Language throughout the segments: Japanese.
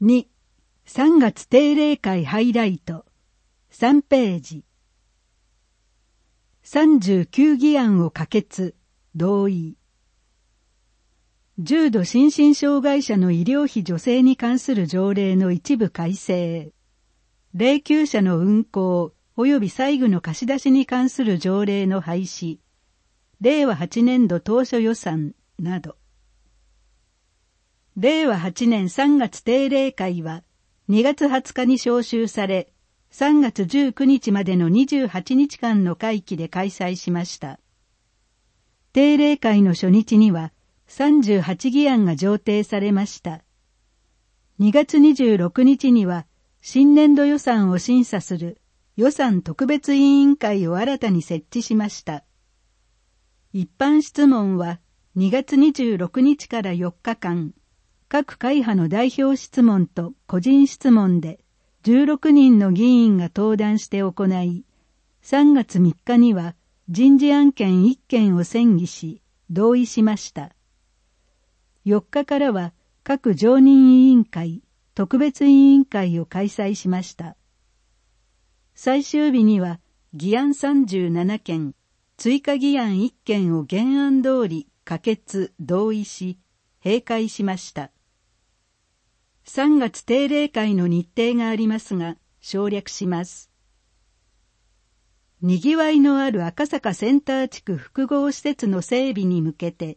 2、3月定例会ハイライト。3ページ。39議案を可決、同意。重度心身障害者の医療費助成に関する条例の一部改正。霊柩車の運行及び債務の貸し出しに関する条例の廃止。令和8年度当初予算など。令和8年3月定例会は2月20日に召集され、3月19日までの28日間の会期で開催しました。定例会の初日には38議案が上呈されました。2月26日には新年度予算を審査する予算特別委員会を新たに設置しました。一般質問は2月26日から4日間、各会派の代表質問と個人質問で16人の議員が登壇して行い、3月3日には人事案件1件を審議し、同意しました。4日からは各常任委員会、特別委員会を開催しました。最終日には議案37件、追加議案1件を原案通り可決・同意し、閉会しました。3月定例会の日程がありますが、省略します。にぎわいのある赤坂センター地区複合施設の整備に向けて、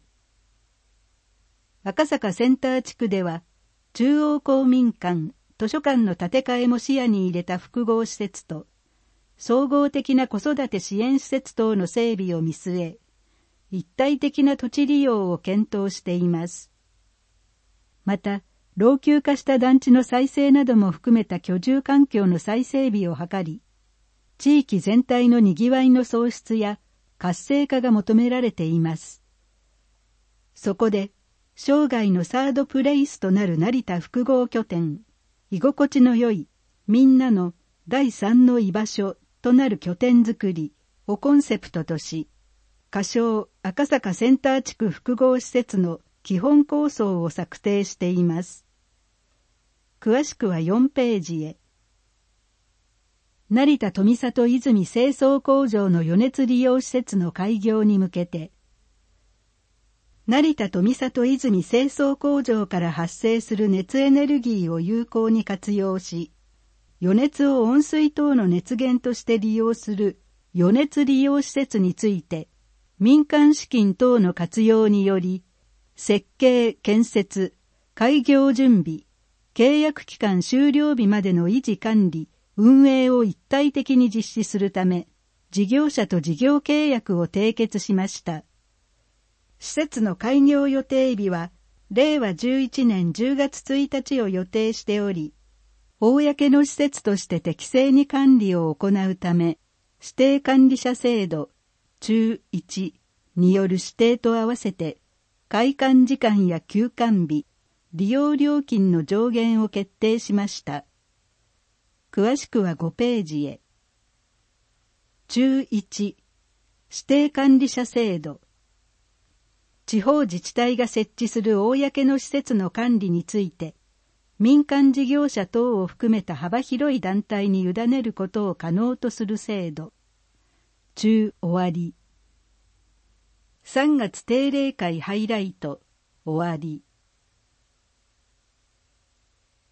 赤坂センター地区では、中央公民館、図書館の建て替えも視野に入れた複合施設と、総合的な子育て支援施設等の整備を見据え、一体的な土地利用を検討しています。また、老朽化した団地の再生なども含めた居住環境の再整備を図り、地域全体のにぎわいの創出や活性化が求められています。そこで、生涯のサードプレイスとなる成田複合拠点、居心地の良いみんなの第三の居場所となる拠点づくりをコンセプトとし、仮称赤坂センター地区複合施設の基本構想を策定しています。詳しくは4ページへ。成田富里泉清掃工場の余熱利用施設の開業に向けて、成田富里泉清掃工場から発生する熱エネルギーを有効に活用し、余熱を温水等の熱源として利用する余熱利用施設について、民間資金等の活用により、設計・建設、開業準備、契約期間終了日までの維持管理、運営を一体的に実施するため、事業者と事業契約を締結しました。施設の開業予定日は、令和11年10月1日を予定しており、公の施設として適正に管理を行うため、指定管理者制度、中1による指定と合わせて、開館時間や休館日、利用料金の上限を決定しました。詳しくは5ページへ。中1、指定管理者制度。地方自治体が設置する公の施設の管理について、民間事業者等を含めた幅広い団体に委ねることを可能とする制度。中終わり。3月定例会ハイライト終わり。